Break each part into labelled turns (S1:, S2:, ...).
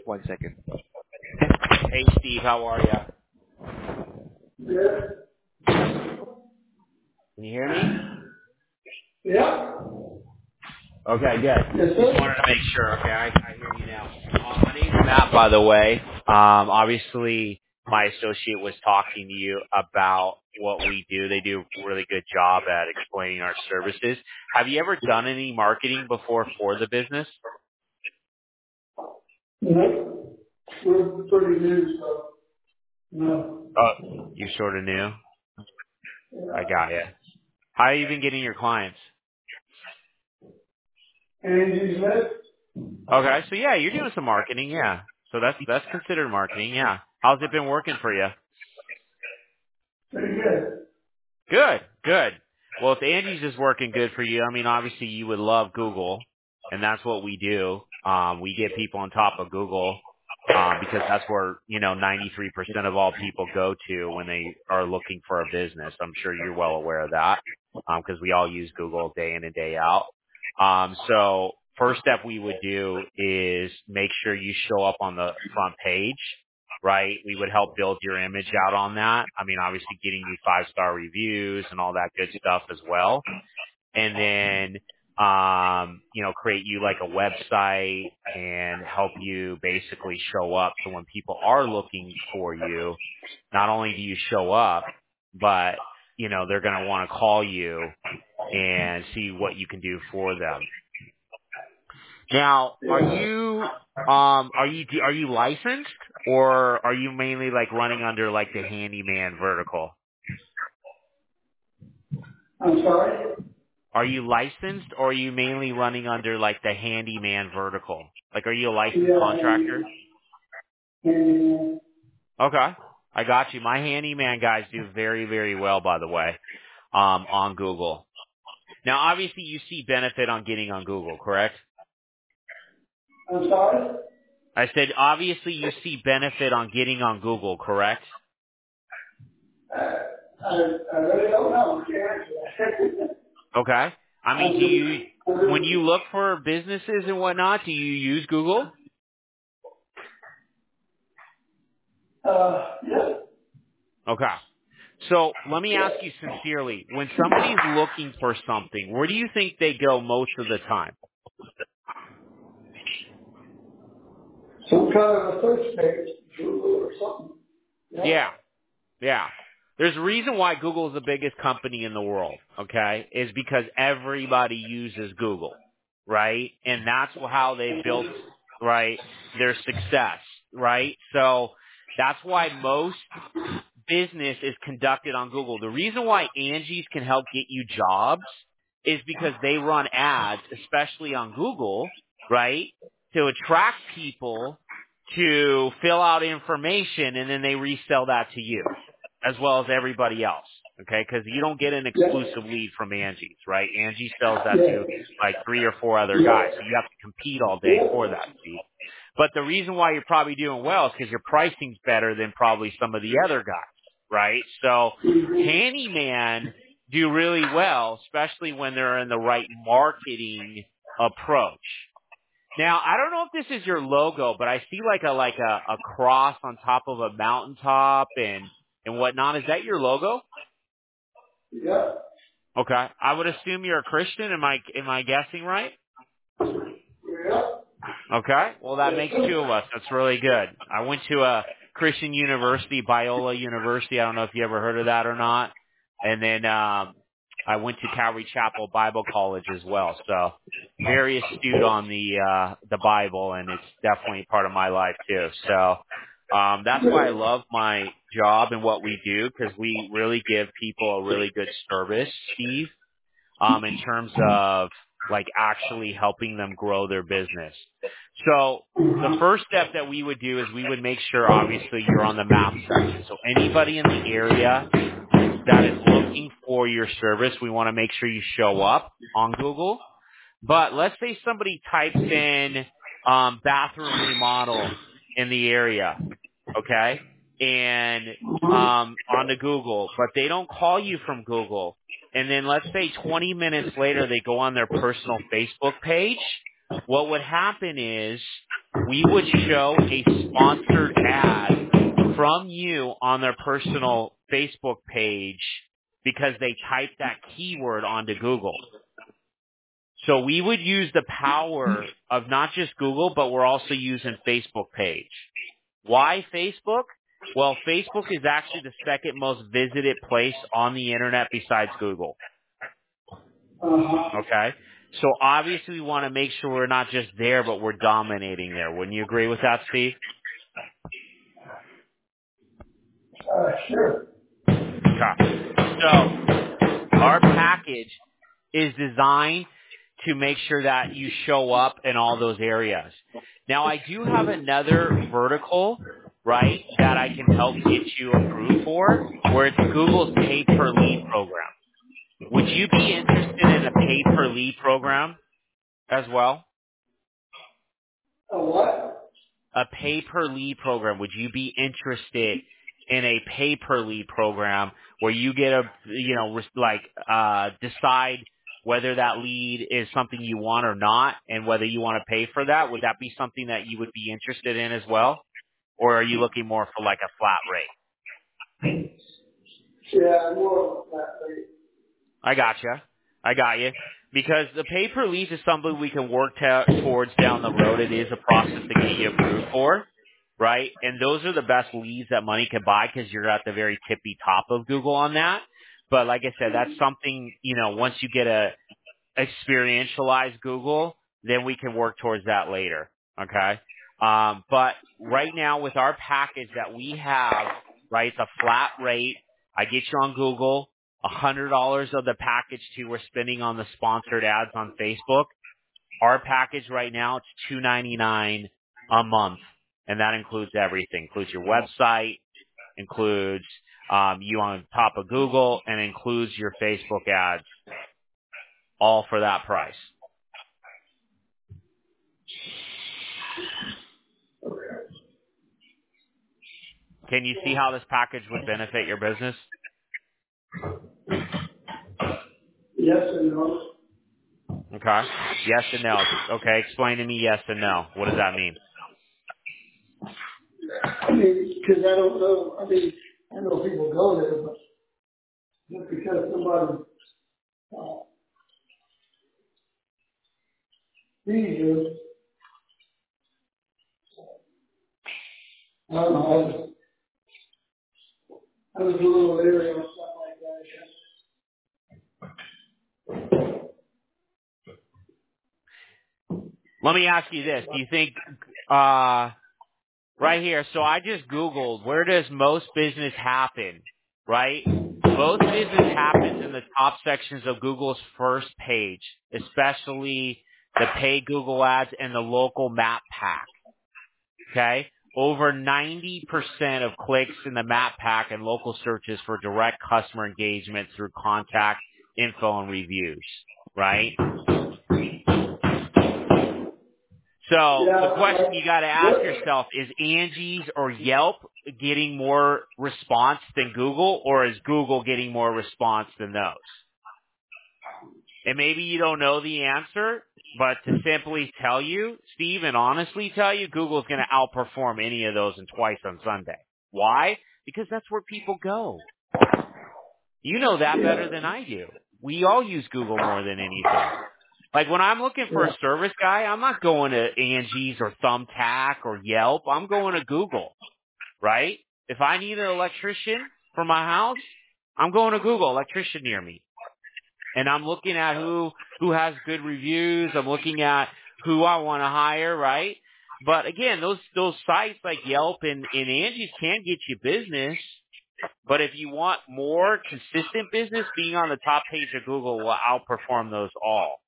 S1: 1 second. Hey, Steve, how are you?
S2: Yeah.
S1: Can you hear me?
S2: Yeah.
S1: Okay, good.
S2: Yes,
S1: Just
S2: sir.
S1: wanted to make sure. Okay, I hear you now. My name's Matt, by the way. Obviously, my associate was talking to you about what we do. They do a really good job at explaining our services. Have you ever done any marketing before for the business?
S2: No. We're pretty new, so no.
S1: Oh, you sort of knew. I
S2: Yeah.
S1: got you. How are you been getting your clients?
S2: Angie's List?
S1: Okay, so yeah, you're doing some marketing, yeah. So that's considered marketing, yeah. How's it been working for you?
S2: Pretty good.
S1: Good, good. Well, if Angie's is working good for you, I mean, obviously you would love Google, and that's what we do. We get people on top of Google because that's where 93% of all people go to when they are looking for a business. I'm sure you're well aware of that because we all use Google day in and day out. So first step we would do is make sure you show up on the front page, right? We would help build your image out on that. I mean, obviously getting you 5-star reviews and all that good stuff as well. And then, create you like a website and help you basically show up. So when people are looking for you, not only do you show up, but, they're going to want to call you and see what you can do for them. Now, are
S2: Yeah.
S1: you licensed, or are you mainly like running under like the handyman vertical?
S2: I'm sorry?
S1: Are you licensed, or are you mainly running under like the handyman vertical? Like, are you a licensed
S2: Yeah,
S1: contractor?
S2: handyman.
S1: Okay, I got you. My handyman guys do very, very well, by the way, on Google. Now, obviously, you see benefit on getting on Google, correct?
S2: I'm sorry?
S1: I said, obviously, you see benefit on getting on Google, correct?
S2: I really don't know. I can't answer that.
S1: Okay. I mean, when you look for businesses and whatnot, do you use Google?
S2: Yeah.
S1: Okay. So let me ask you sincerely, when somebody's looking for something, where do you think they go most of the time?
S2: Some kind of a search page, Google or something. Yeah.
S1: Yeah. Yeah. There's a reason why Google is the biggest company in the world, okay? Is because everybody uses Google, right? And that's how they built, right, their success, right? So that's why most business is conducted on Google. The reason why Angie's can help get you jobs is because they run ads, especially on Google, right, to attract people to fill out information, and then they resell that to you as well as everybody else. Okay, because you don't get an
S2: Yeah.
S1: exclusive lead from Angie's, right? Angie sells that
S2: Yeah.
S1: to like 3 or 4 other
S2: Yeah.
S1: guys, so you have to compete all day for that, Steve. But the reason why you're probably doing well is because your pricing's better than probably some of the other guys, right? So handyman do really well, especially when they're in the right marketing approach. Now, I don't know if this is your logo, but I see like a cross on top of a mountaintop and whatnot. Is that your logo?
S2: Yeah.
S1: Okay. I would assume you're a Christian. Am I guessing right?
S2: Yeah.
S1: Okay. Well, that
S2: Yes,
S1: makes
S2: sir.
S1: 2 of us. That's really good. I went to a Christian university, Biola University. I don't know if you ever heard of that or not. And then I went to Calvary Chapel Bible College as well. So very astute on the Bible, and it's definitely part of my life too. So that's why I love my job and what we do, because we really give people a really good service, Steve, in terms of like actually helping them grow their business. So the first step that we would do is we would make sure obviously you're on the map section. So anybody in the area that is looking for your service, we want to make sure you show up on Google. But let's say somebody types in bathroom remodel in the area, okay? And onto Google, but they don't call you from Google. And then let's say 20 minutes later they go on their personal Facebook page. What would happen is we would show a sponsored ad from you on their personal Facebook page because they typed that keyword onto Google. So we would use the power of not just Google, but we're also using Facebook page. Why Facebook? Well, Facebook is actually the second most visited place on the internet besides Google. Okay? So obviously we want to make sure we're not just there, but we're dominating there. Wouldn't you agree with that, Steve?
S2: Sure.
S1: Okay. So our package is designed to make sure that you show up in all those areas. Now, I do have another vertical, right, that I can help get you approved for, where it's Google's pay-per-lead program. Would you be interested in a pay-per-lead program as well?
S2: A what?
S1: A pay-per-lead program. Would you be interested in a pay-per-lead program where you get a, decide whether that lead is something you want or not and whether you want to pay for that? Would that be something that you would be interested in as well? Or are you looking more for like a flat rate?
S2: Yeah, more of that rate.
S1: I got you. Because the pay-per-lead is something we can work towards down the road. It is a process to get you approved for, right? And those are the best leads that money can buy because you're at the very tippy top of Google on that. But like I said, that's something, once you get a experientialize Google, then we can work towards that later. Okay. But right now with our package that we have, right, it's a flat rate. I get you on Google. $100 of the package too we're spending on the sponsored ads on Facebook. Our package right now, it's $299 a month. And that includes everything. Includes your website, includes you on top of Google, and includes your Facebook ads. All for that price. Can you see how this package would benefit your business?
S2: Yes and no.
S1: Okay. Yes and no. Okay. Explain to me yes and no. What does that mean?
S2: I mean, because I don't know. I mean, I know people go there, but just because somebody sees you, I don't know. I was a little leery on stuff like that.
S1: Let me ask you this. Do you think, right here, so I just Googled, where does most business happen, right? Most business happens in the top sections of Google's first page, especially the paid Google ads and the local map pack. Okay? Over 90% of clicks in the map pack and local searches for direct customer engagement through contact, info, and reviews, right? So the question you got to ask yourself is Angie's or Yelp getting more response than Google, or is Google getting more response than those? And maybe you don't know the answer, but to simply tell you, Steve, and honestly tell you, Google's going to outperform any of those and twice on Sunday. Why? Because that's where people go. You know that better than I do. We all use Google more than anything. Like when I'm looking for a service guy, I'm not going to Angie's or Thumbtack or Yelp. I'm going to Google, right? If I need an electrician for my house, I'm going to Google, electrician near me. And I'm looking at who has good reviews. I'm looking at who I want to hire, right? But again, those sites like Yelp and Angie's can get you business. But if you want more consistent business, being on the top page of Google will outperform those all.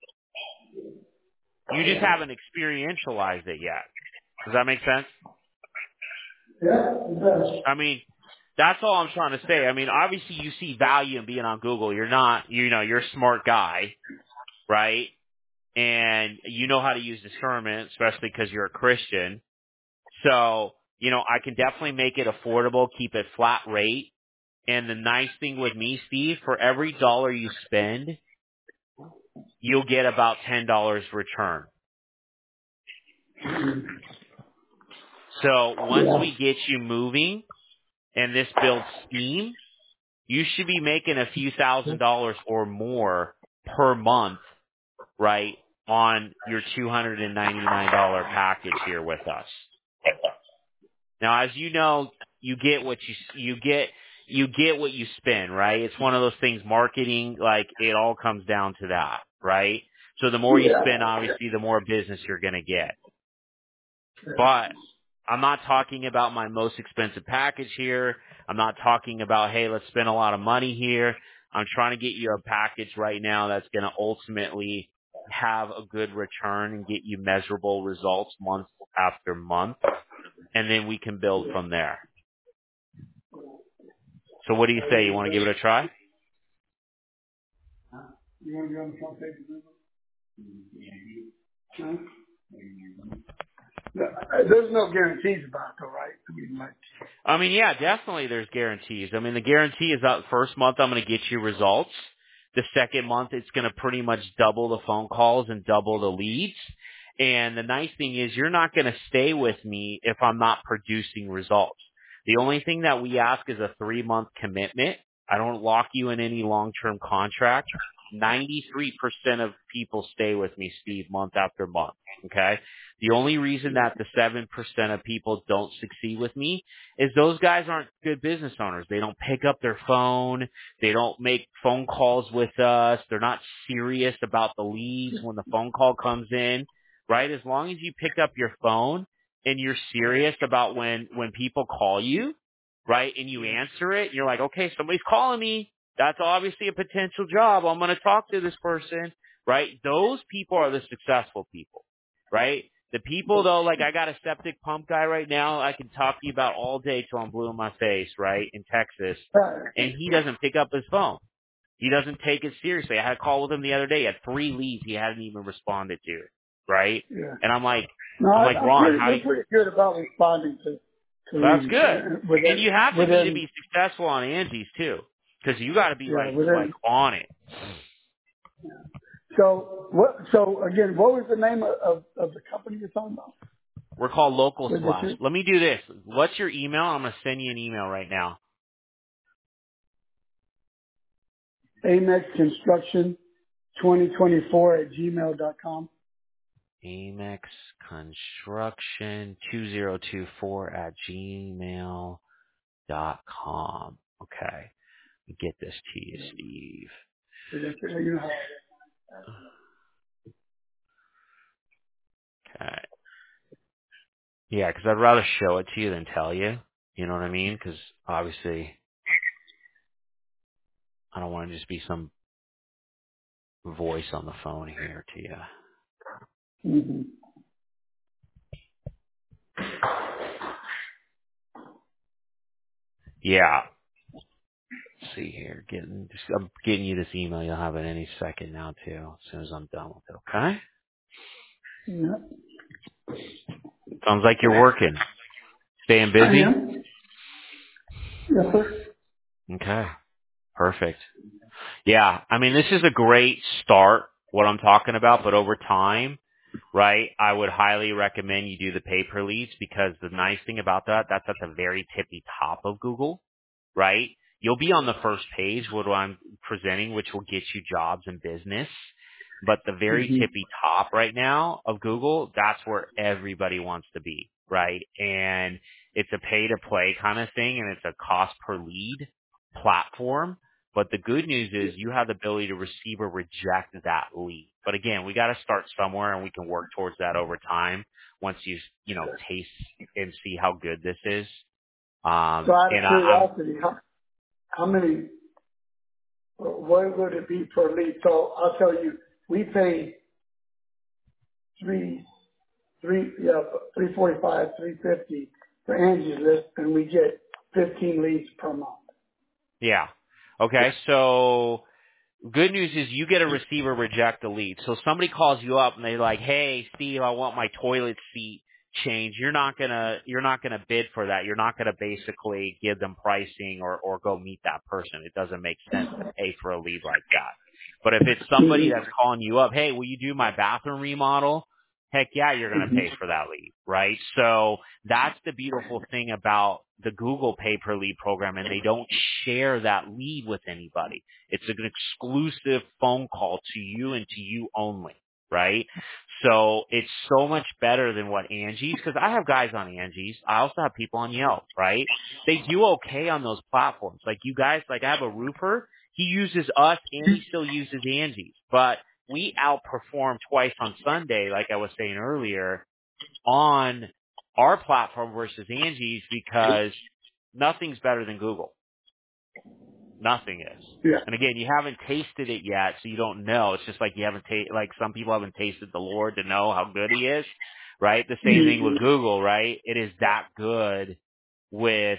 S1: You just haven't experientialized it yet. Does that make sense?
S2: Yeah, it does.
S1: I mean, that's all I'm trying to say. I mean, obviously you see value in being on Google. You're not, you're a smart guy, right? And you know how to use discernment, especially because you're a Christian. So, I can definitely make it affordable, keep it flat rate. And the nice thing with me, Steve, for every dollar you spend, you'll get about $10 return. So once
S2: Yeah.
S1: we get you moving and this builds steam, you should be making a few $1,000s or more per month, right, on your $299 package here with us. Now, as you know, you get what you get what you spend, right? It's one of those things, marketing, like it all comes down to that, right? So the more you spend, obviously, the more business you're going to get. But I'm not talking about my most expensive package here. I'm not talking about, hey, let's spend a lot of money here. I'm trying to get you a package right now that's going to ultimately have a good return and get you measurable results month after month. And then we can build from there. So what do you say? You want to give it a try?
S2: You want to be on the front page of Google? There's no guarantees about it, though, right?
S1: I mean, yeah, definitely there's guarantees. I mean, the guarantee is that first month I'm going to get you results. The second month it's going to pretty much double the phone calls and double the leads. And the nice thing is you're not going to stay with me if I'm not producing results. The only thing that we ask is a 3-month commitment. I don't lock you in any long-term contract. 93% of people stay with me, Steve, month after month. Okay? The only reason that the 7% of people don't succeed with me is those guys aren't good business owners. They don't pick up their phone. They don't make phone calls with us. They're not serious about the leads when the phone call comes in, right? As long as you pick up your phone and you're serious about when people call you, right, and you answer it, you're like, okay, somebody's calling me. That's obviously a potential job. I'm going to talk to this person, right? Those people are the successful people, right? The people, though, like I got a septic pump guy right now I can talk to you about all day till I'm blue in my face, right, in Texas, and he doesn't pick up his phone. He doesn't take it seriously. I had a call with him the other day. He had 3 leads he hadn't even responded to, right?
S2: Yeah.
S1: And I'm like,
S2: No,
S1: Ron, how do
S2: we're
S1: you...
S2: pretty good about responding to
S1: That's
S2: leads.
S1: good. And you have to be to be successful on Angie's, too, because you got to be, like on it.
S2: So again, what was the name of the company you're talking about?
S1: We're called Local Slash. Let me do this. What's your email? I'm going to send you an email right now.
S2: Amex Construction 2024@gmail.com.
S1: Amex Construction 2024@gmail.com. Okay. Get this to you, Steve. Okay. Yeah, because I'd rather show it to you than tell you. You know what I mean? Because obviously I don't want to just be some voice on the phone here to you.
S2: Mm-hmm.
S1: Yeah. Let's see here. I'm getting you this email. You'll have it any second now, too, as soon as I'm done with it, okay?
S2: Yeah.
S1: Sounds like you're working. Staying busy?
S2: I am. Yes, sir.
S1: Okay. Perfect. Yeah. I mean, this is a great start, what I'm talking about, but over time, right, I would highly recommend you do the pay-per-leads because the nice thing about that, that's at the very tippy top of Google, right? You'll be on the first page, what I'm presenting, which will get you jobs and business. But the very tippy top right now of Google, that's where everybody wants to be, right? And it's a pay-to-play kind of thing, and it's a cost-per-lead platform. But the good news is you have the ability to receive or reject that lead. But again, we got to start somewhere, and we can work towards that over time once you taste and see how good this is.
S2: So out of curiosity, how many, what would it be per lead? So I'll tell you, we pay 345, 350 for Angie's List, and we get 15 leads per month.
S1: Yeah. Okay. So good news is you get a receiver reject a lead. So somebody calls you up and they're like, "Hey, Steve, I want my toilet seat changed." You're not gonna bid for that. You're not gonna basically give them pricing or go meet that person. It doesn't make sense to pay for a lead like that. But if it's somebody that's calling you up, "Hey, will you do my bathroom remodel?" heck yeah, you're going to pay for that lead, right? So that's the beautiful thing about the Google pay per lead program, and they don't share that lead with anybody. It's an exclusive phone call to you and to you only, right? So it's so much better than what Angie's, because I have guys on Angie's. I also have people on Yelp, right? They do okay on those platforms. Like you guys, like I have a roofer. He uses us and he still uses Angie's, but we outperform twice on Sunday, like I was saying earlier, on our platform versus Angie's because nothing's better than Google. Nothing is.
S2: Yeah.
S1: And again, you haven't tasted it yet, so you don't know. It's just like you haven't like some people haven't tasted the Lord to know how good He is, right? The same thing with Google, right? It is that good with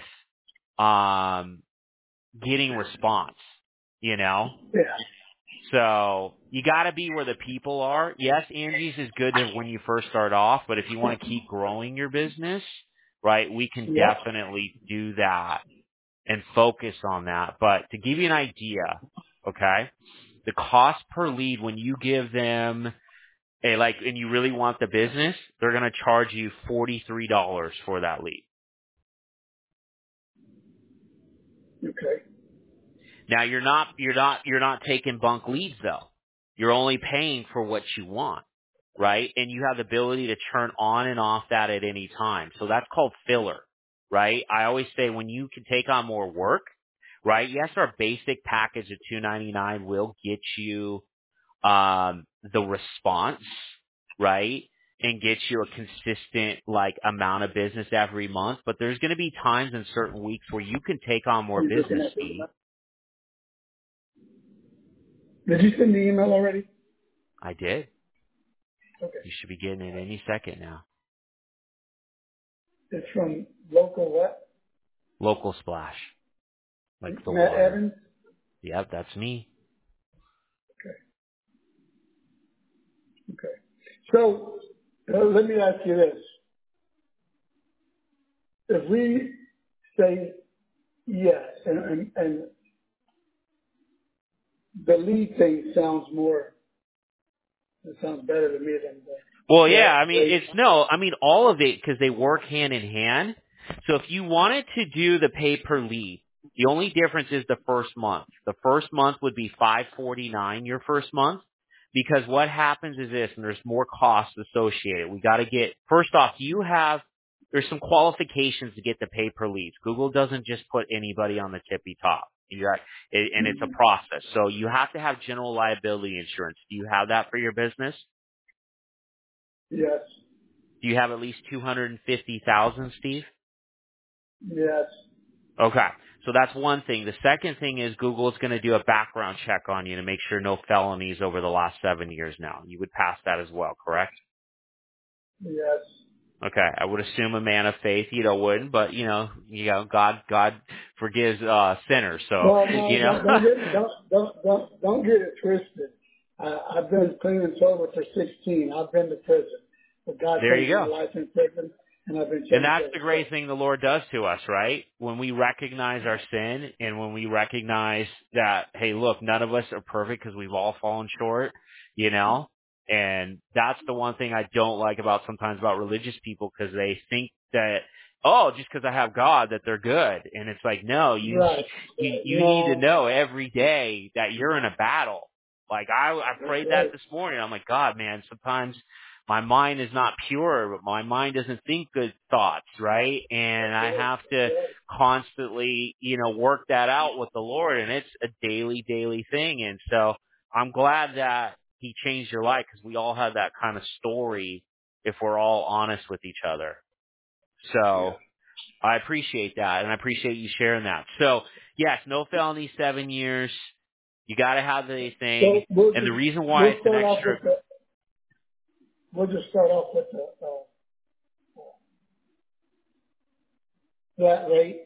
S1: getting response, you know?
S2: Yeah.
S1: So you got to be where the people are. Yes, Angie's is good when you first start off, but if you want to keep growing your business, right, we can definitely do that and focus on that. But to give you an idea, okay, the cost per lead when you give them and you really want the business, they're going to charge you $43 for that lead.
S2: Okay.
S1: Now you're not taking bunk leads though. You're only paying for what you want, right? And you have the ability to turn on and off that at any time. So that's called filler, right? I always say when you can take on more work, right? Yes, our basic package of $299 will get you the response, right? And get you a consistent amount of business every month. But there's going to be times in certain weeks where you can take on more business, Steve.
S2: Did you send the email already?
S1: I did.
S2: Okay.
S1: You should be getting it any second now.
S2: It's from local what?
S1: Local Splash. Like the
S2: Matt
S1: water.
S2: Evans?
S1: Yep, that's me.
S2: Okay. So let me ask you this. If we say yes, and the lead thing sounds better to me than the
S1: well, yeah, I mean, all of it, because they work hand in hand. So if you wanted to do the pay per lead, the only difference is the first month. The first month would be $549 your first month, because what happens is this, and there's more costs associated. We got to get, first off, there's some qualifications to get the pay per leads. Google doesn't just put anybody on the tippy top. And it's a process. So you have to have general liability insurance. Do you have that for your business?
S2: Yes.
S1: Do you have at least 250,000, Steve?
S2: Yes.
S1: Okay. So that's one thing. The second thing is Google is going to do a background check on you to make sure no felonies over the last 7 years now. You would pass that as well, correct?
S2: Yes.
S1: Okay. I would assume a man of faith, wouldn't, but God forgives sinners. So,
S2: don't get it twisted. I've been clean and sober for 16. I've been to prison. But God changed my life in prison, and I've been changed.
S1: And that's the great thing the Lord does to us, right? When we recognize our sin and when we recognize that, hey, look, none of us are perfect because we've all fallen short, and that's the one thing I don't like sometimes about religious people, because they think that, just because I have God that they're good. And it's like, no, you need to know every day that you're in a battle. Like I prayed that this morning. I'm like, God, man, sometimes my mind is not pure, but my mind doesn't think good thoughts, right? And I have to constantly, work that out with the Lord, and it's a daily thing. And so I'm glad that He changed your life, because we all have that kind of story if we're all honest with each other. So I appreciate that, and I appreciate you sharing that. So yes, no felony, 7 years. You got to have the thing, and the reason why it's an extra.
S2: We'll just start off with the flat rate,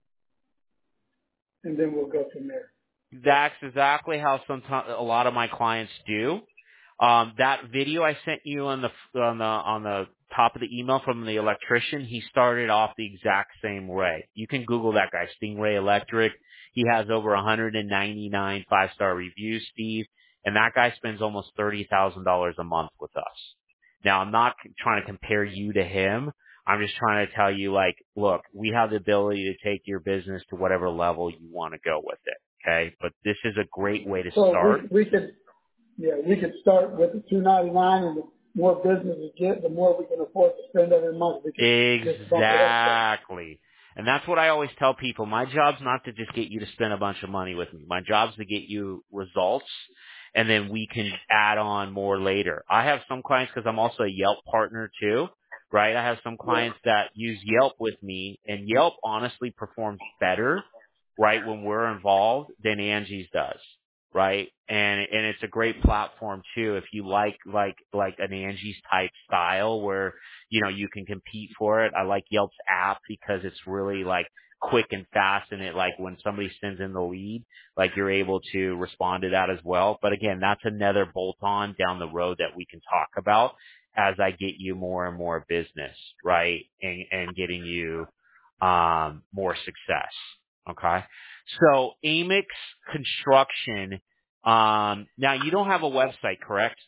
S2: and then we'll go from there.
S1: That's exactly how a lot of my clients do. That video I sent you on the top of the email from the electrician, he started off the exact same way. You can Google that guy, Stingray Electric. He has over 199 5-star reviews, Steve, and that guy spends almost $30,000 a month with us. Now, I'm not trying to compare you to him. I'm just trying to tell you, like, look, we have the ability to take your business to whatever level you want to go with it. Okay. But this is a great way to start.
S2: We could start with the $2.99, and the more business we get, the more we can afford to spend every month.
S1: Exactly. And that's what I always tell people. My job's not to just get you to spend a bunch of money with me. My job's to get you results, and then we can add on more later. I have some clients, because I'm also a Yelp partner too, right? I have some clients that use Yelp with me, and Yelp honestly performs better, right, when we're involved than Angie's does, right? And it's a great platform too if you like an Angie's type style where, you know, you can compete for it. I like Yelp's app because it's really like quick and fast, and it, like, when somebody sends in the lead, like, you're able to respond to that as well. But again, that's another bolt-on down the road that we can talk about as I get you more and more business, right? And getting you more success. Okay. So Amix Construction, now you don't have a website, correct?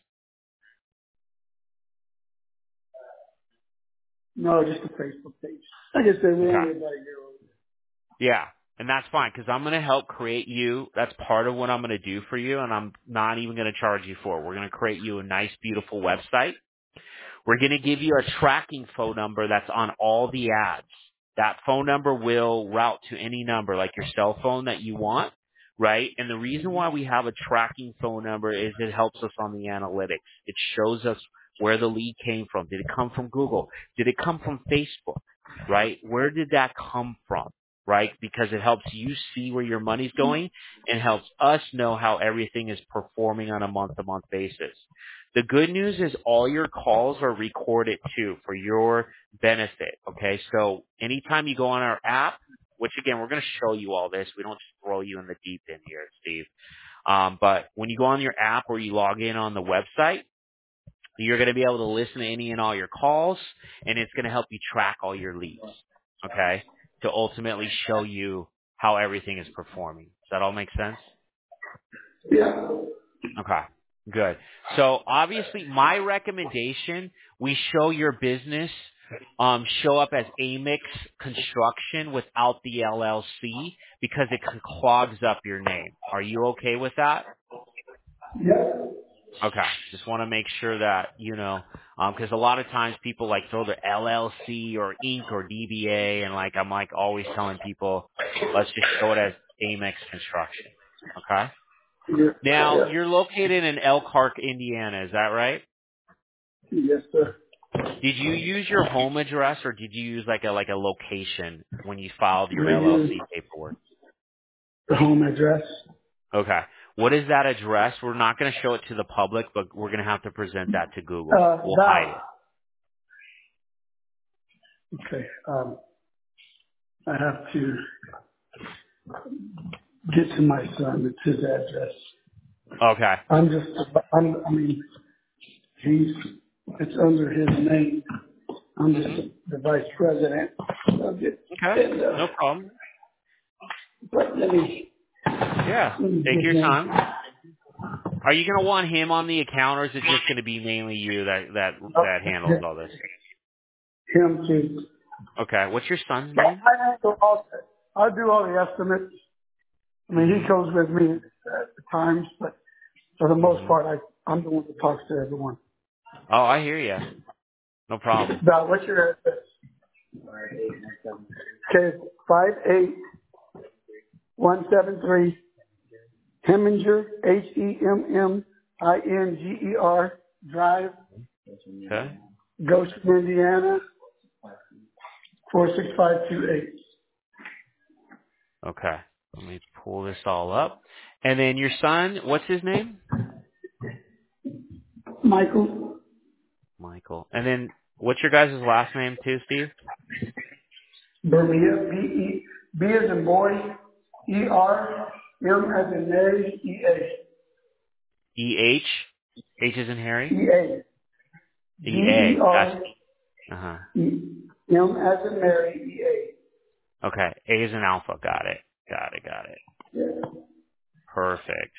S2: No, just a Facebook page. Like I said, we're only about a year old.
S1: Yeah, and that's fine, because I'm going to help create you. That's part of what I'm going to do for you, and I'm not even going to charge you for it. We're going to create you a nice, beautiful website. We're going to give you a tracking phone number that's on all the ads. That phone number will route to any number, like your cell phone that you want, right? And the reason why we have a tracking phone number is it helps us on the analytics. It shows us where the lead came from. Did it come from Google? Did it come from Facebook, right? Where did that come from, right? Because it helps you see where your money's going and helps us know how everything is performing on a month-to-month basis. The good news is all your calls are recorded too for your benefit. Okay. So anytime you go on our app, which again, we're going to show you all this. We don't just throw you in the deep end here, Steve. But when you go on your app or you log in on the website, you're going to be able to listen to any and all your calls, and it's going to help you track all your leads. Okay. To ultimately show you how everything is performing. Does that all make sense?
S2: Yeah.
S1: Okay. Good. So obviously my recommendation, we show your business, show up as Amix Construction without the LLC because it clogs up your name. Are you okay with that?
S2: Yeah.
S1: Okay. Just want to make sure that, you know, because a lot of times people like throw their LLC or Inc. or DBA, and like I'm like always telling people, let's just show it as Amix Construction. Okay.
S2: Yeah.
S1: Now, you're located in Elkhart, Indiana, is that right?
S2: Yes, sir.
S1: Did you use your home address, or did you use like a location when you filed your
S2: We
S1: LLC
S2: use
S1: paperwork?
S2: the home address.
S1: Okay. What is that address? We're not going to show it to the public, but we're going to have to present that to Google. We'll hide it.
S2: Okay. I have to get to my son. It's his address.
S1: Okay.
S2: It's under his name. I'm just the vice president of it.
S1: Okay.
S2: And,
S1: no problem.
S2: But let me
S1: Take your time. Are you going to want him on the account, or is it just going to be mainly you that handles all this?
S2: Him too.
S1: Okay. What's your son's name?
S2: I do all the estimates. I mean, he goes with me at the times, but for the most part, I'm the one that talks to everyone.
S1: Oh, I hear you. No problem.
S2: About what's your address? Okay, 58173 Heminger, Hemminger Drive,
S1: Okay.
S2: Goshen, Indiana, 46528.
S1: Okay. Let me pull this all up. And then your son, what's his name?
S2: Michael.
S1: Michael. And then what's your guys' last name too, Steve?
S2: Bermia, B as in boy, E-R, M as in Mary, E-A.
S1: E-H? H as in Harry?
S2: E-A.
S1: E-A.
S2: D-E-R.
S1: Uh-huh.
S2: M as in Mary, E-A.
S1: Okay. A as in alpha. Got it.
S2: Yeah.
S1: Perfect.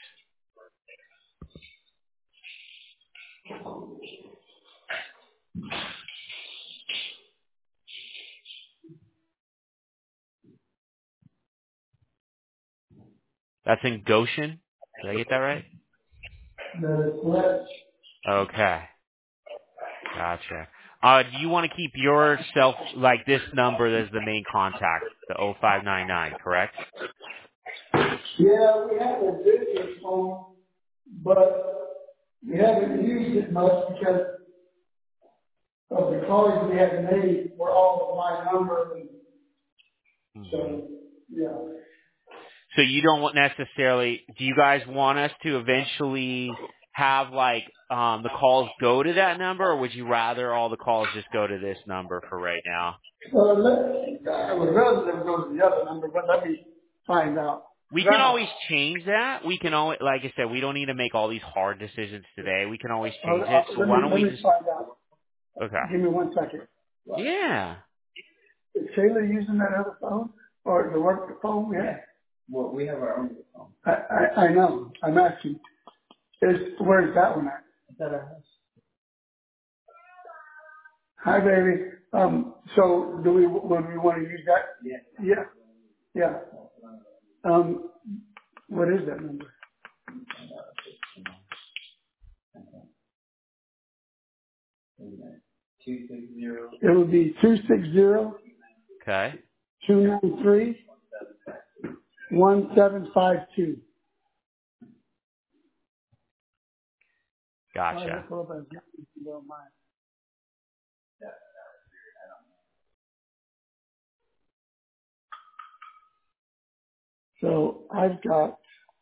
S1: That's in Goshen? Did I get that right?
S2: That is correct.
S1: Okay. Gotcha. Do you want to keep yourself like this number as the main contact, the 0599, correct?
S2: Yeah, we have a business phone, but we haven't used it much because of the calls we had made were all of my number. And so, yeah.
S1: So you don't necessarily, do you guys want us to eventually have like the calls go to that number, or would you rather all the calls just go to this number for right now?
S2: I would rather them go to the other number, but let me find out.
S1: We can always change that. We can always, like I said, we don't need to make all these hard decisions today. We can always change it. So why don't we just,
S2: find out.
S1: okay.
S2: Give me 1 second.
S1: Yeah.
S2: Is Taylor using that other phone or the work phone we have? Well, we have our own phone. I know. I'm asking. Where's that one at? It's at our house. Hi, baby. So would we want to use that? Yeah. Yeah. What is that number? It would be 260.
S1: Okay.
S2: 293 1752.
S1: Gotcha.
S2: So I've got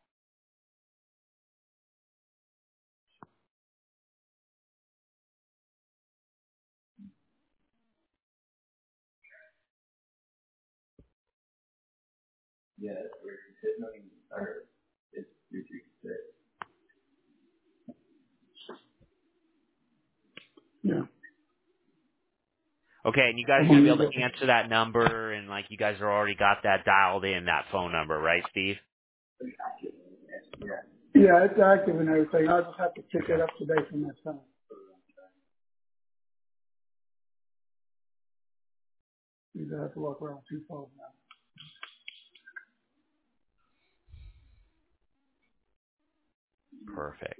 S2: yeah.
S1: Okay, and you guys are going to be able to answer that number, and like you guys are already got that dialed in, that phone number, right, Steve?
S2: Yeah, it's active and everything. I'll just have to pick it up today from my son. He's going to have to walk around 2 phones now.
S1: Perfect.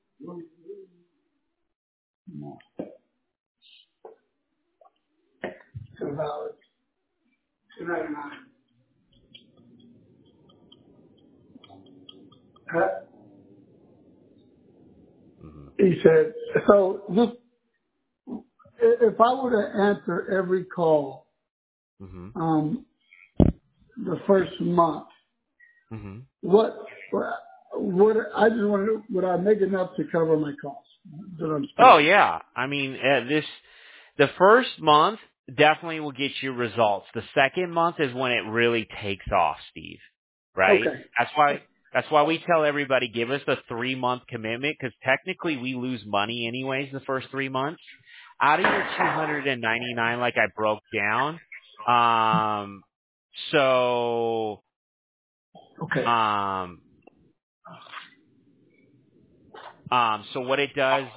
S2: No. So about 299. He said, so just, if I were to answer every call, the first month, what I just want to know, would I make enough to cover my costs?
S1: Oh yeah. I mean, the first month definitely will get you results. The second month is when it really takes off, Steve. Right?
S2: Okay.
S1: That's why we tell everybody, give us a 3-month commitment, because technically we lose money anyways the first 3 months. Out of your 299, like I broke down, so
S2: Okay.
S1: So what it does,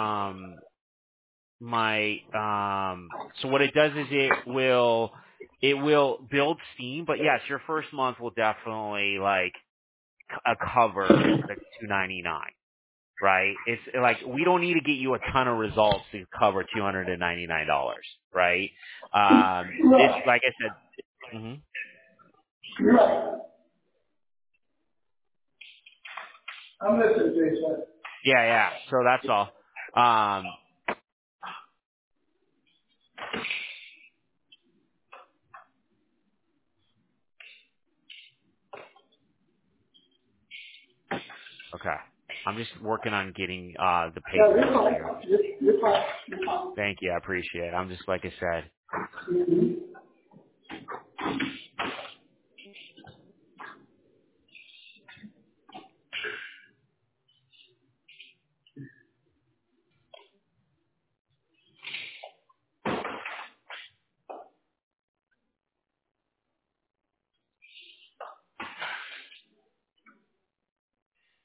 S1: so what it does is it will build steam, but yes, your first month will definitely like cover the 299, right? It's like, we don't need to get you a ton of results to cover $299, right? It's like I said,
S2: You're right. I'm listening, Jason.
S1: Yeah. So that's all. Okay. I'm just working on getting the paperwork here.
S2: You're fine.
S1: Thank you. I appreciate it. I'm just, like I said.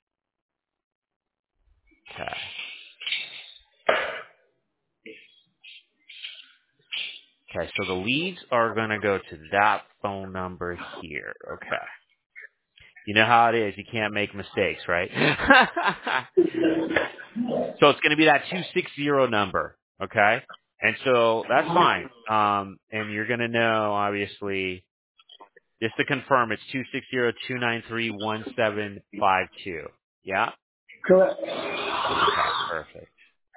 S1: Okay. Okay, so the leads are going to go to that phone number here. Okay. You know how it is. You can't make mistakes, right? So it's going to be that 260 number. Okay. And so that's fine. And you're going to know, obviously, just to confirm, it's 260-293-1752. Yeah?
S2: Correct.
S1: Okay, perfect.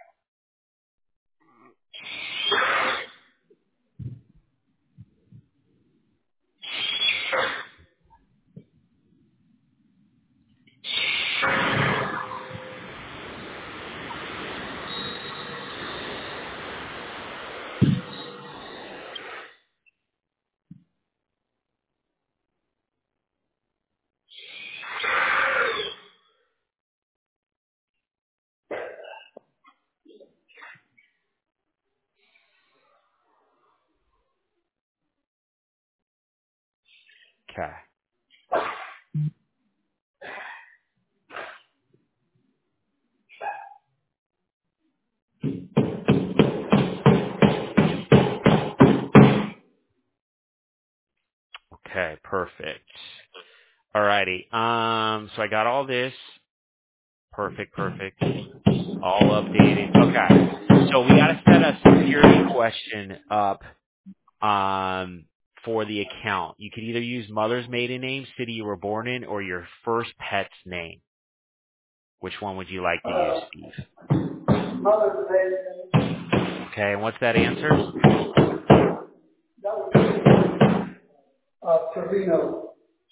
S1: Okay. Okay, perfect. Alrighty. So I got all this. Perfect, perfect. All updated. Okay. So we got to set a security question up for the account. You could either use mother's maiden name, city you were born in, or your first pet's name. Which one would you like to use, Steve?
S2: Mother's Day,
S1: Okay, and what's that answer?
S2: that was Trevino.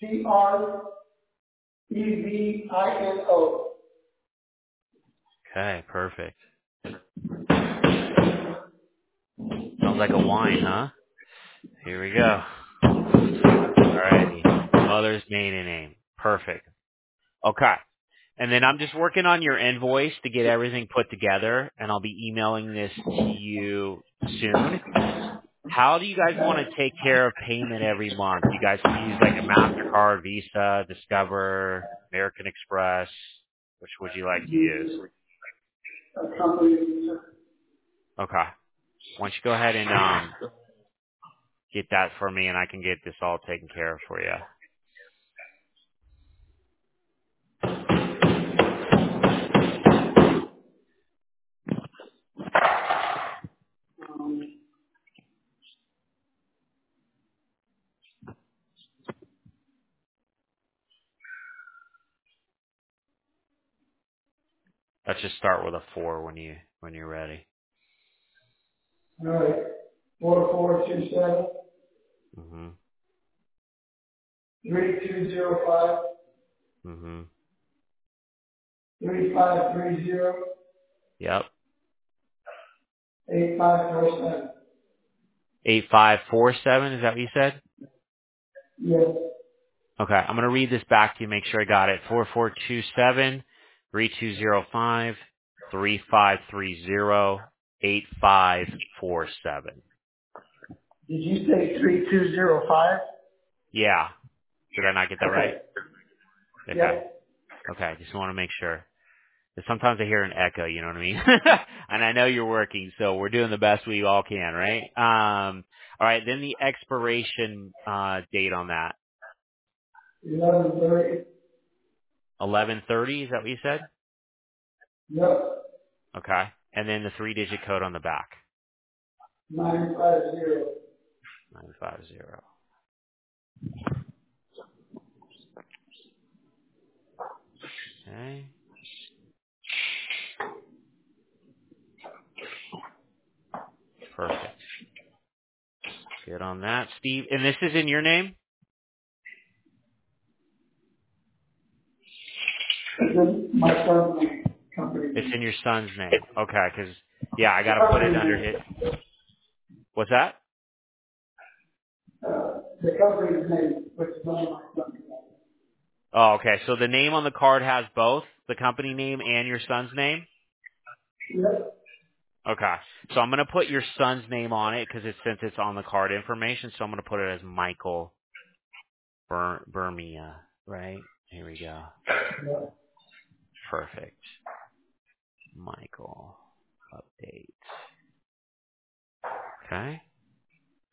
S2: Trevino.
S1: Okay, perfect. Sounds like a wine, huh? Here we go. Alrighty. Mother's maiden name. Perfect. Okay. And then I'm just working on your invoice to get everything put together, and I'll be emailing this to you soon. How do you guys want to take care of payment every month? You guys can use like a MasterCard, Visa, Discover, American Express. Which would you like to use?
S2: Company.
S1: Okay. Why don't you go ahead and get that for me, and I can get this all taken care of for you. Let's just start with a 4 when you're ready.
S2: All right. 4427
S1: Mhm.
S2: 3205
S1: Mhm.
S2: 3530
S1: Yep.
S2: 8547.
S1: 8547. Is that what you said?
S2: Yes.
S1: Okay. I'm gonna read this back to you. Make sure I got it. 4427-3205 3530 8547.
S2: Did you say 3205?
S1: Yeah. Did I not get that right?
S2: Okay.
S1: Okay.
S2: Yep.
S1: Okay. Just want to make sure. 'Cause sometimes I hear an echo, you know what I mean? And I know you're working, so we're doing the best we all can, right? All right. Then the expiration date on that.
S2: 1130.
S1: 11/30. Is that what you said?
S2: Yep.
S1: Okay. And then the 3-digit code on the back.
S2: 950.
S1: 950. Okay. Perfect. Good on that, Steve. And this is in your name?
S2: And then my son's name, company
S1: It's
S2: name.
S1: in your son's name. Okay. Because, yeah, I got to put
S2: Company
S1: it under
S2: name.
S1: his. What's that?
S2: The company's name, which is on my son's name.
S1: Oh, okay. So the name on the card has both the company name and your son's name?
S2: Yep.
S1: Okay. So I'm going to put your son's name on it because since it's on the card information, so I'm going to put it as Michael Bermia, right? Here we go.
S2: Yep.
S1: Perfect. Michael. Update. Okay.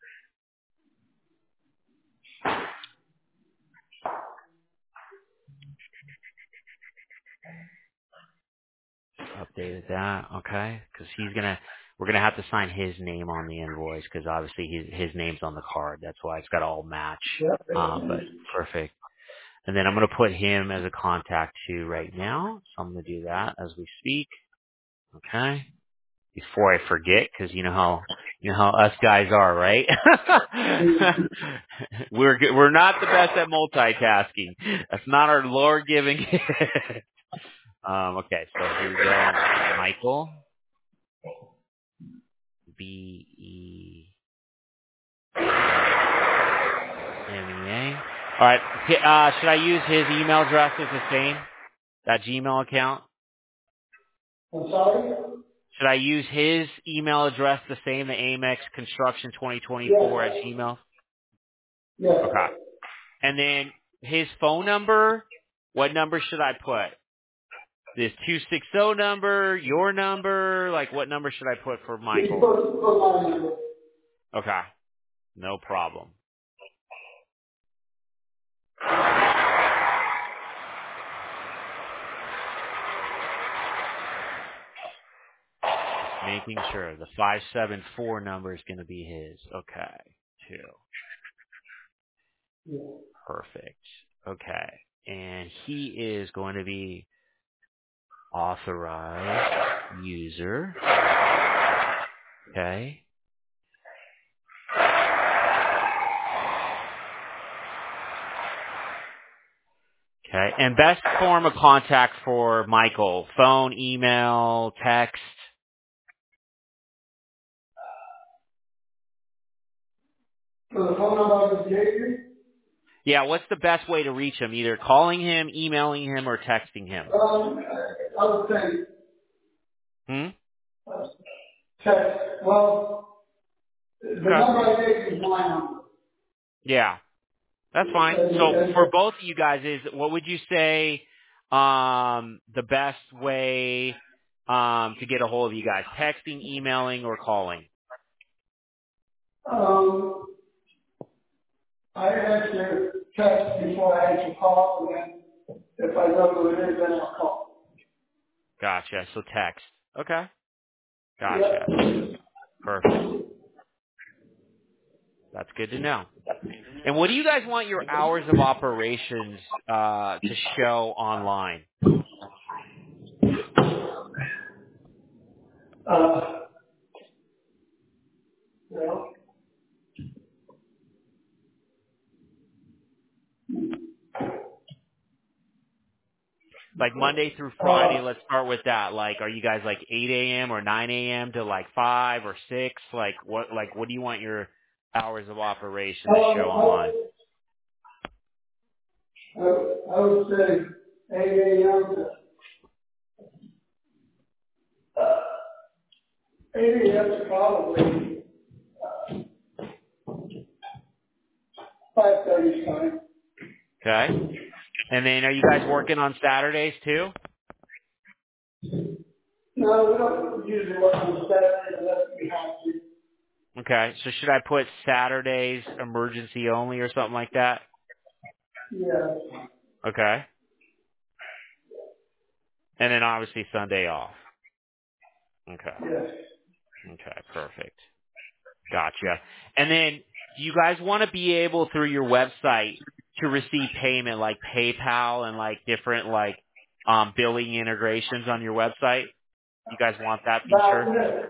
S1: updated that. Okay, because we're gonna have to sign his name on the invoice because obviously his name's on the card. That's why it's got to all match.
S2: Yep.
S1: But perfect. And then I'm gonna put him as a contact too right now. So I'm gonna do that as we speak. Okay. Before I forget, because you know how us guys are, right? We're not the best at multitasking. That's not our Lord giving gift. Okay, so here we go. Michael BEMEA. All right. Should I use his email address as the same? That Gmail account?
S2: I'm sorry?
S1: Should I use his email address the same, the Amex Construction 2024 at Gmail?
S2: Yes.
S1: Okay. And then his phone number, what number should I put? This 260 number, your number, like what number should I put for
S2: You
S1: Michael?
S2: put my number.
S1: Okay. No problem. Making sure the 574 number is going to be his. Okay. 2.
S2: Yeah.
S1: Perfect. Okay. And he is going to be authorized user. Okay. Okay. And best form of contact for Michael, phone, email, text.
S2: For the phone number I just gave you,
S1: Yeah, what's the best way to reach him? Either calling him, emailing him, or texting him?
S2: I would say text. Well, the
S1: Okay.
S2: number I gave you is my number.
S1: Yeah, that's fine. So for both of you guys, what would you say the best way to get a hold of you guys? Texting, emailing, or calling?
S2: I answer text before I answer call, and then if I know who it is, then I'll call.
S1: Gotcha. So text. Okay. Gotcha.
S2: Yep.
S1: Perfect. That's good to know. And what do you guys want your hours of operations to show online?
S2: Well,
S1: Like Monday through Friday, let's start with that. Like, are you guys like 8 a.m. or 9 a.m. to like 5 or 6? Like, what do you want your hours of operation to show online?
S2: I would say 8 a.m. to 8 a.m. is probably 5:30 is fine.
S1: Okay. And then are you guys working on Saturdays too?
S2: No, we don't usually work on Saturday unless we have to.
S1: Okay. So should I put Saturdays emergency only or something like that?
S2: Yeah.
S1: Okay. And then obviously Sunday off. Okay.
S2: Yes.
S1: Okay. Perfect. Gotcha. And then do you guys want to be able through your website to receive payment like PayPal and like different like billing integrations on your website? You guys want that
S2: About
S1: feature?
S2: this.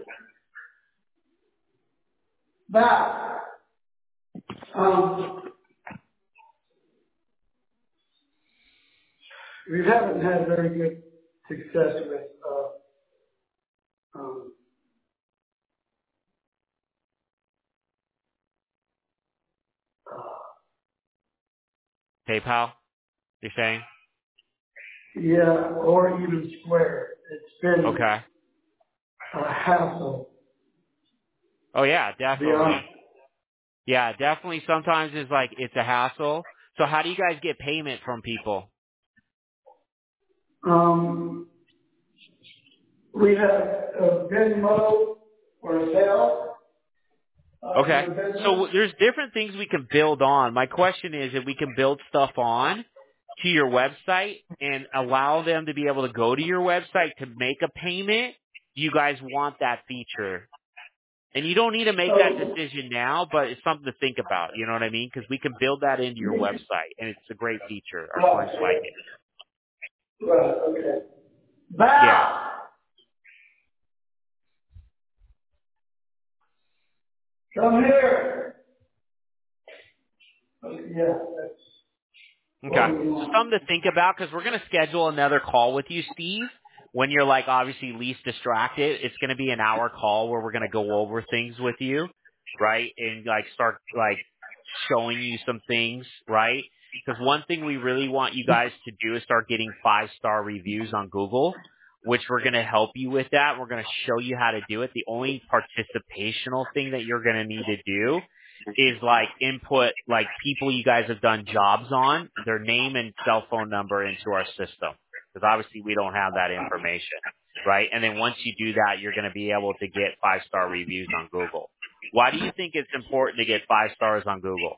S2: That. We haven't had very good success with um,
S1: PayPal, you're saying?
S2: yeah, or even Square. It's been
S1: Okay.
S2: a hassle.
S1: Oh yeah,
S2: To be
S1: definitely.
S2: honest.
S1: Yeah, definitely sometimes it's a hassle. So how do you guys get payment from people?
S2: We have a Venmo or a Zelle.
S1: Okay.
S2: For business.
S1: So there's different things we can build on. My question is if we can build stuff on to your website and allow them to be able to go to your website to make a payment, you guys want that feature. And you don't need to make that decision now, but it's something to think about. You know what I mean? Because we can build that into your website, and it's a great feature. Our clients like it.
S2: Right, okay.
S1: Yeah.
S2: Val! Come here! Yeah, that's
S1: Okay. So something to think about, because we're going to schedule another call with you, Steve, when you're like obviously least distracted. It's going to be an hour call where we're going to go over things with you, right? And like start like showing you some things, right? Because one thing we really want you guys to do is start getting 5-star reviews on Google, which we're going to help you with that. We're going to show you how to do it. The only participational thing that you're going to need to do is like input like people you guys have done jobs on, their name and cell phone number into our system. Because obviously we don't have that information, right? And then once you do that, you're going to be able to get 5-star reviews on Google. Why do you think it's important to get 5 stars on Google?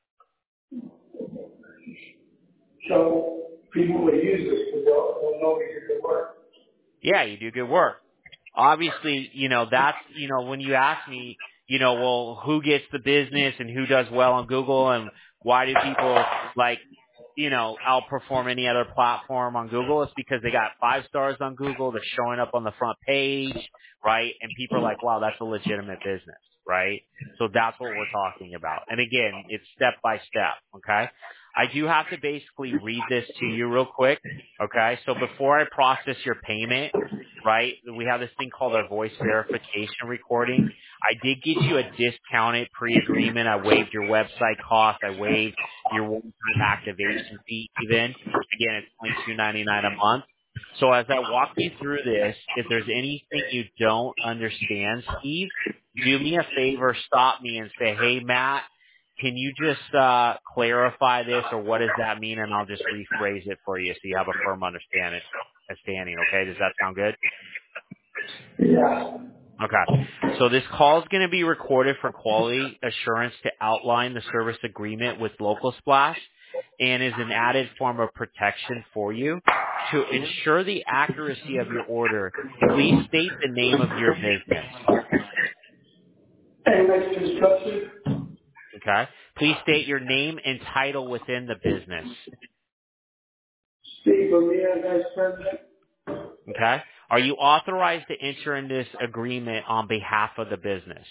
S2: so people will use it because they'll know we did the work.
S1: Yeah, you do good work. Obviously, that's, when you ask me, well, who gets the business and who does well on Google and why do people outperform any other platform on Google? It's because they got 5 stars on Google. They're showing up on the front page, right? And people are like, wow, that's a legitimate business, right? So that's what we're talking about. And again, it's step by step, okay? I do have to basically read this to you real quick, okay? So before I process your payment, right, we have this thing called our voice verification recording. I did get you a discounted pre-agreement. I waived your website cost. I waived your one-time activation fee even. Again, it's only $2.99 a month. So as I walk you through this, if there's anything you don't understand, Steve, do me a favor, stop me and say, hey, Matt, can you just clarify this, or what does that mean? And I'll just rephrase it for you so you have a firm understanding. Okay? Does that sound good?
S2: Yeah.
S1: Okay. So this call is going to be recorded for quality assurance to outline the service agreement with Local Splash and is an added form of protection for you. To ensure the accuracy of your order, please state the name of your business.
S2: AMX Construction,
S1: Okay? Please state your name and title within the business.
S2: Steve Bonilla, Vice President.
S1: Okay? Are you authorized to enter in this agreement on behalf of the business?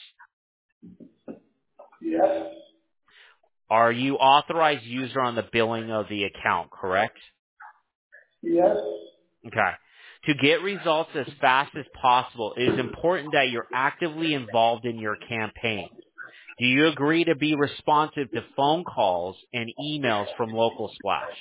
S2: Yes.
S1: Are you authorized user on the billing of the account, correct?
S2: Yes.
S1: Okay. To get results as fast as possible, it is important that you're actively involved in your campaign. Do you agree to be responsive to phone calls and emails from Local Splash?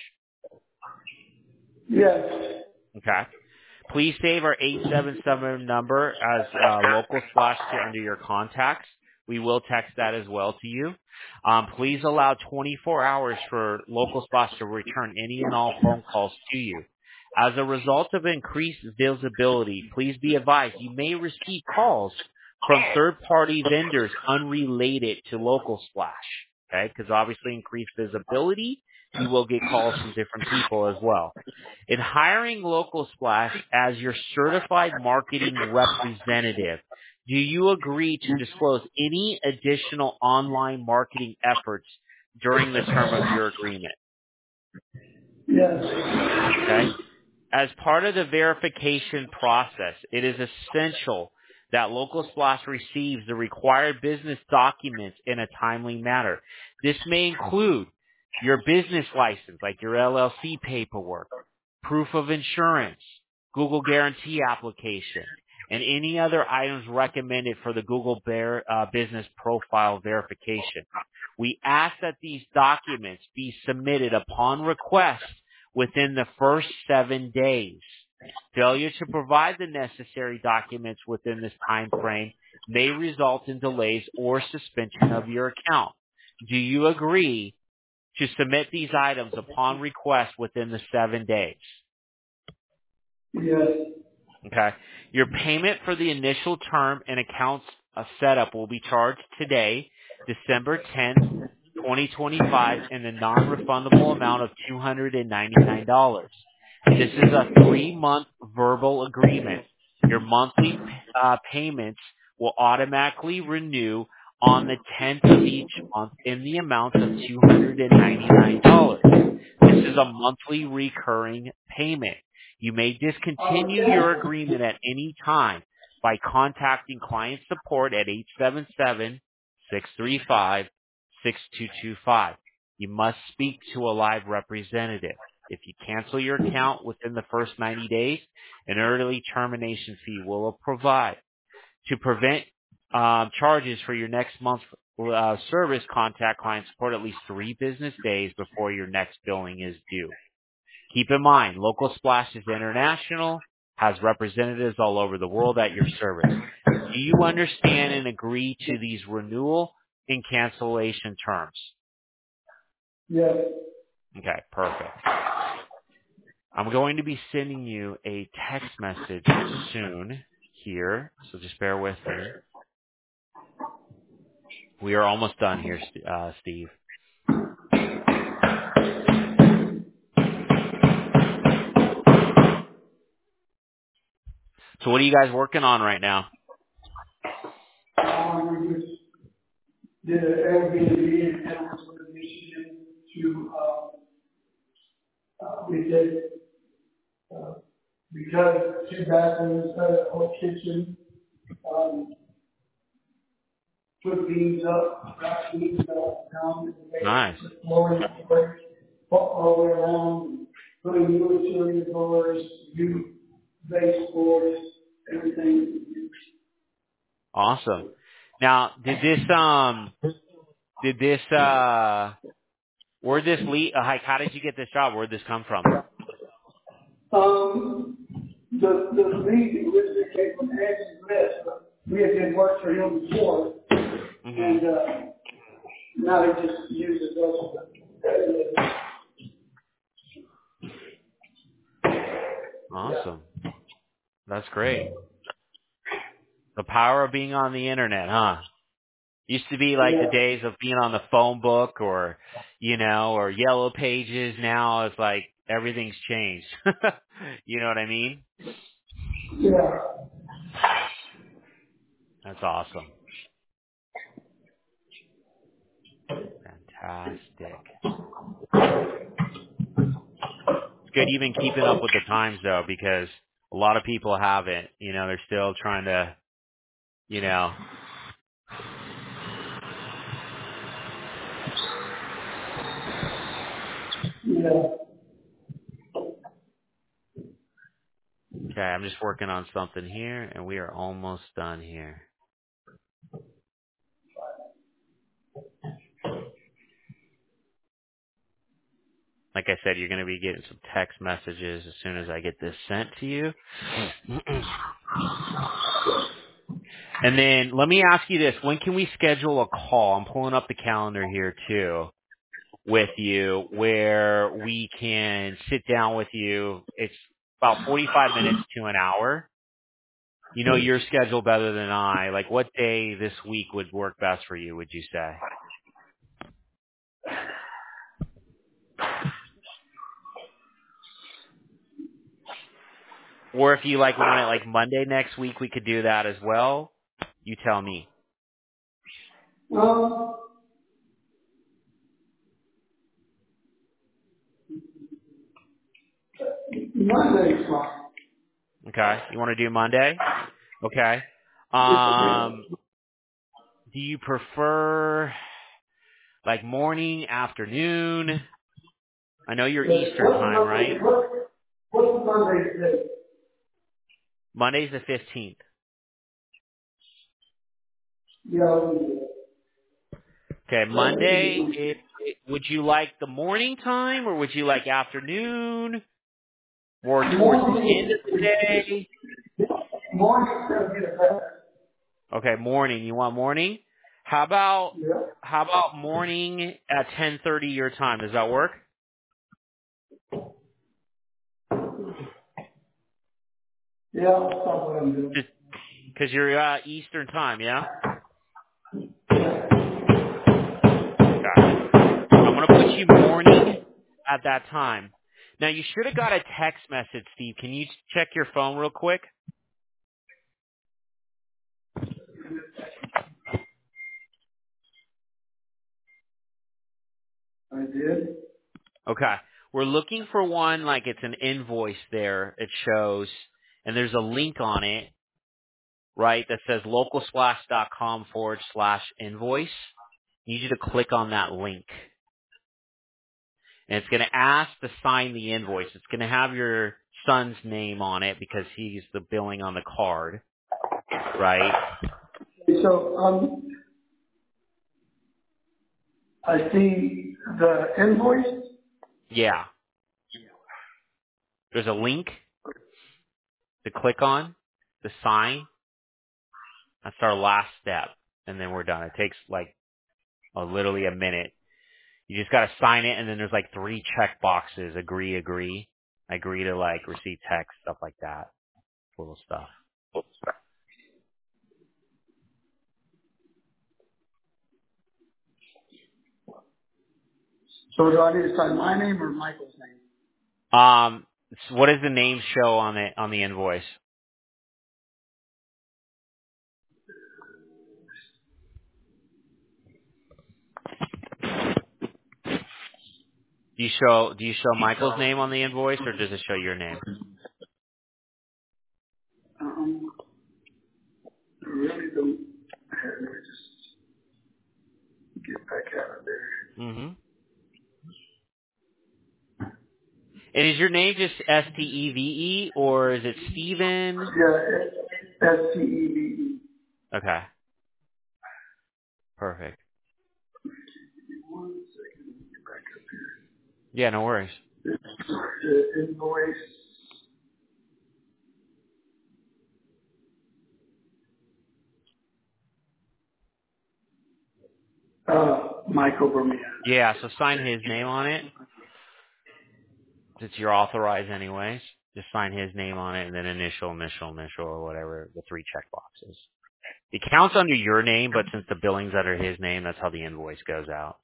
S2: Yes.
S1: Okay. Please save our 877 number as Local Splash under your contacts. We will text that as well to you. Please allow 24 hours for Local Splash to return any and all phone calls to you. As a result of increased visibility, please be advised you may receive calls from third-party vendors unrelated to Local Splash. Okay, because obviously increased visibility, you will get calls from different people as well. In hiring Local Splash as your certified marketing representative, do you agree to disclose any additional online marketing efforts during the term of your agreement?
S2: Yes.
S1: Okay? As part of the verification process, it is essential that Local Splash receives the required business documents in a timely manner. This may include your business license, like your LLC paperwork, proof of insurance, Google Guarantee application, and any other items recommended for the Google Business Profile verification. We ask that these documents be submitted upon request within the first 7 days. Failure to provide the necessary documents within this time frame may result in delays or suspension of your account. Do you agree to submit these items upon request within the 7 days?
S2: Yes.
S1: Okay. Your payment for the initial term and accounts setup will be charged today, December 10th, 2025 in the non-refundable amount of $299. This is a 3-month verbal agreement. Your monthly payments will automatically renew on the 10th of each month in the amount of $299. This is a monthly recurring payment. You may discontinue your agreement at any time by contacting client support at 877-635-6225. You must speak to a live representative. If you cancel your account within the first 90 days, an early termination fee will provide. To prevent charges for your next month's service, contact client support at least 3 business days before your next billing is due. Keep in mind, Local Splash is international, has representatives all over the world at your service. Do you understand and agree to these renewal and cancellation terms?
S2: Yes.
S1: Okay, perfect. I'm going to be sending you a text message soon here, so just bear with me. We are almost done here, Steve. So what are you guys working on right now?
S2: We just did an Airbnb in Edwardsburg, Michigan we did, because 2 bathrooms, a whole kitchen, put beams up, got beams up, down,
S1: Nice.
S2: flooring all the way around, putting new interior doors, new baseboards, everything.
S1: Awesome. Now, where'd this lead, how did you get this job? Where'd this come from?
S2: The lead originally came from Andy Bliss, but we had been working for him before, and now he just uses us.
S1: Awesome. That's great. The power of being on the internet, huh? Used to be like the days of being on the phone book or Yellow Pages. Now it's like everything's changed. You know what I mean?
S2: Yeah.
S1: That's awesome. Fantastic. It's good you've been keeping up with the times though, because a lot of people haven't. They're still trying to,
S2: Yeah.
S1: Okay, I'm just working on something here, and we are almost done here. Like I said, you're going to be getting some text messages as soon as I get this sent to you. And then let me ask you this. When can we schedule a call? I'm pulling up the calendar here, too, with you, where we can sit down with you. It's about 45 minutes to an hour. You know your schedule better than I. Like, what day this week would work best for you, would you say? Or if you want it like Monday next week, we could do that as well. You tell me.
S2: Monday's fine.
S1: Okay. You want to do Monday? Okay. Do you prefer like morning, afternoon? I know you're Eastern time, right?
S2: What's Monday's date?
S1: Monday's the 15th.
S2: Yeah.
S1: Okay, Monday, would you like the morning time or would you like afternoon or towards the end of the day?
S2: Morning's going to be the best.
S1: Okay, morning. You want morning? How about morning at 10:30 your time? Does that work?
S2: Yeah, that's what I'm doing.
S1: Because you're Eastern time, yeah? Okay. at that time. Now, you should have got a text message, Steve. Can you check your phone real quick?
S2: I did.
S1: Okay. We're looking for one, like it's an invoice there. It shows, and there's a link on it, right, that says localsplash.com/invoice. I need you to click on that link. And it's going to ask to sign the invoice. It's going to have your son's name on it because he's the billing on the card, right?
S2: So I see the invoice.
S1: Yeah. There's a link to click on, to sign. That's our last step. And then we're done. It takes like literally a minute. You just got to sign it, and then there's like 3 check boxes. Agree. I agree to like receive text, stuff like that. Little stuff.
S2: So do I need to sign my name or Michael's name?
S1: What does the name show on it, on the invoice? Do you show Michael's name on the invoice, or does it show your name?
S2: I really don't. Let me just get back out of there.
S1: Mm-hmm. And is your name just Steve, or is it Steven?
S2: Yeah, STEVE.
S1: Okay. Perfect.
S2: One second, let me get back up
S1: Yeah, no worries.
S2: here. The invoice. Michael Bermia.
S1: Yeah, so sign his name on it. Since you're authorized anyways. Just sign his name on it and then initial, or whatever, the 3 check boxes. It counts under your name, but since the billing's under his name, that's how the invoice goes out.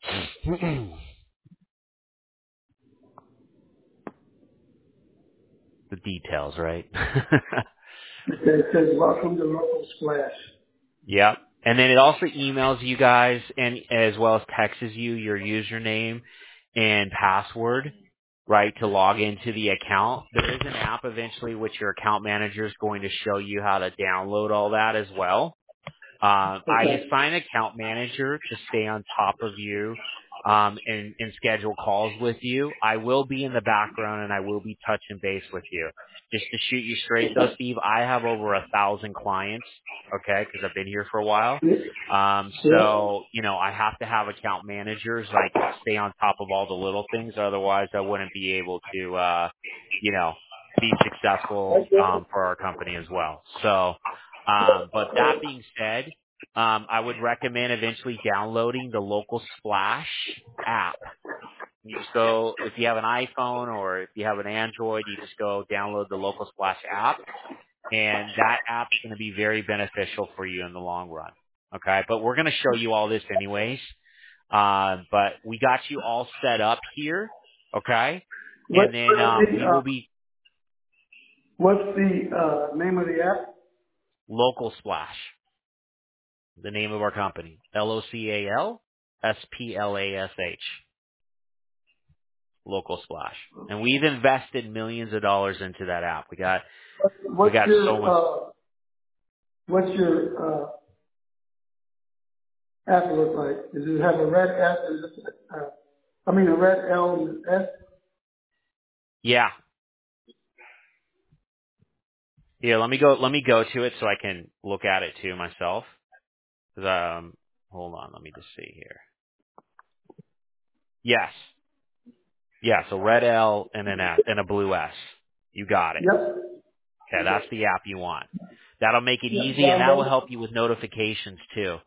S1: The details, right?
S2: It says, welcome to Local Splash.
S1: Yep. And then it also emails you guys and as well as texts you your username and password, right, to log into the account. There is an app eventually which your account manager is going to show you how to download all that as well. I
S2: Okay.
S1: assign an account manager to stay on top of you and schedule calls with you. I will be in the background and I will be touching base with you. Just to shoot you straight though, Steve, I have over 1,000 clients, okay, because I've been here for a while.
S2: Yeah.
S1: So, I have to have account managers like stay on top of all the little things. Otherwise I wouldn't be able to, be successful, for our company as well. So, but that being said, I would recommend eventually downloading the Local Splash app. You just go, if you have an iPhone or if you have an Android, you just go download the Local Splash app, and that app's going to be very beneficial for you in the long run. Okay, but we're going to show you all this anyways. But we got you all set up here. Okay, and then we will be
S2: What's the name of the app?
S1: Local Splash. The name of our company, LOCALSPLASH, Local Splash. And we've invested millions of dollars into that app. We got so much.
S2: What's your app look like? Does it have a red S? A red L and S?
S1: Yeah. Yeah, let me go to it so I can look at it too myself. 'Cause, hold on, let me just see here. Yes. Yeah, so red L and an S and a blue S. You got it.
S2: Yep.
S1: Okay, that's the app you want. That'll make it
S2: Yep.
S1: easy and that will help you with notifications too.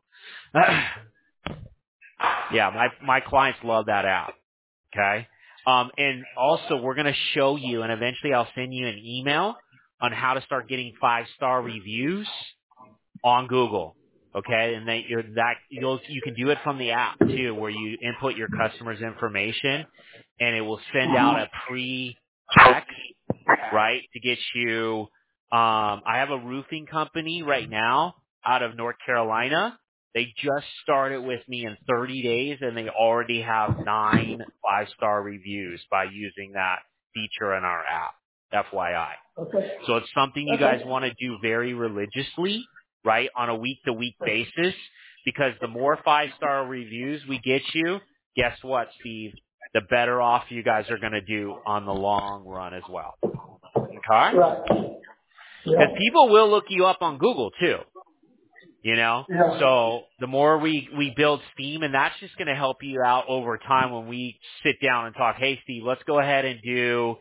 S1: Yeah, my clients love that app. Okay. And also we're going to show you and eventually I'll send you an email on how to start getting 5-star reviews on Google. Okay, and you can do it from the app too, where you input your customer's information, and it will send out a pre-text, right, to get you. I have a roofing company right now out of North Carolina. They just started with me in 30 days, and they already have 9 5-star reviews by using that feature in our app. FYI.
S2: Okay.
S1: So it's something you guys want to do very religiously, right, on a week-to-week basis, because the more 5-star reviews we get you, guess what, Steve? The better off you guys are going to do on the long run as well. Okay?
S2: Right.
S1: Because people will look you up on Google too. You know?
S2: Yeah.
S1: So the more we build steam, and that's just going to help you out over time when we sit down and talk, hey, Steve, let's go ahead and do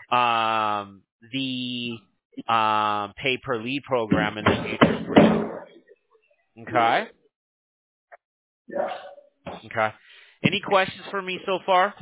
S1: the pay per lead program in the future for you. Okay?
S2: Yeah.
S1: Okay. Any questions for me so far?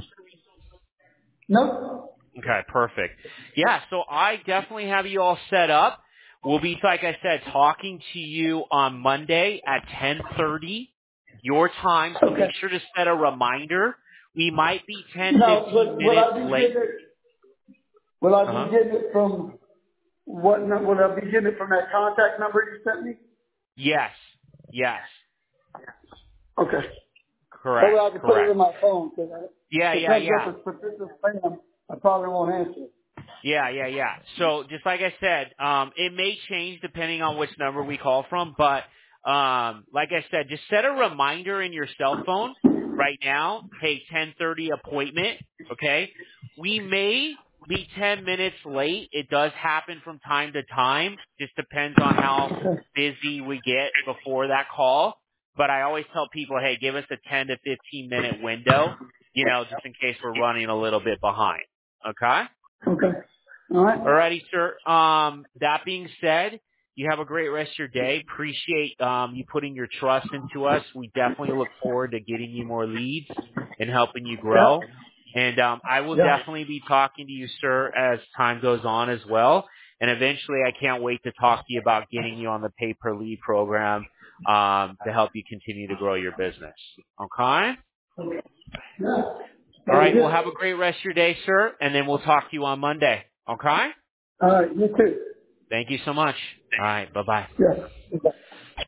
S2: No.
S1: Okay, perfect. Yeah, so I definitely have you all set up. We'll be, like I said, talking to you on Monday at 10:30 your time, so
S2: Okay.
S1: make sure to set a reminder. We might be 10,
S2: Now,
S1: 15
S2: will
S1: minutes
S2: I be
S1: late.
S2: getting it? Will I
S1: Uh-huh.
S2: be getting it from what? Will I be getting it from that contact number you sent me?
S1: Yes. Yes.
S2: Okay. That way
S1: Correct.
S2: I can put it in
S1: Correct.
S2: my phone because
S1: Yeah,
S2: if it
S1: yeah,
S2: comes
S1: yeah.
S2: up as potential spam, I probably won't answer.
S1: Yeah. So just like I said, it may change depending on which number we call from, but like I said, just set a reminder in your cell phone right now. Hey, 10:30 appointment. Okay, we may be 10 minutes late. It does happen from time to time. Just depends on how busy we get before that call. But I always tell people, hey, give us a 10 to 15 minute window. You know, just in case we're running a little bit behind. Okay.
S2: Okay. All right.
S1: Alrighty, sir. That being said, you have a great rest of your day. Appreciate you putting your trust into us. We definitely look forward to getting you more leads and helping you
S2: Yeah.
S1: grow. And I will
S2: Yeah.
S1: definitely be talking to you, sir, as time goes on as well. And eventually, I can't wait to talk to you about getting you on the pay per lead program to help you continue to grow your business. Okay?
S2: Yeah.
S1: All
S2: Very
S1: right. Well,
S2: good.
S1: have a great rest of your day, sir, and then we'll talk to you on Monday. Okay?
S2: All right. You too.
S1: Thank you so much. All right. Bye-bye.
S2: Yeah. Bye.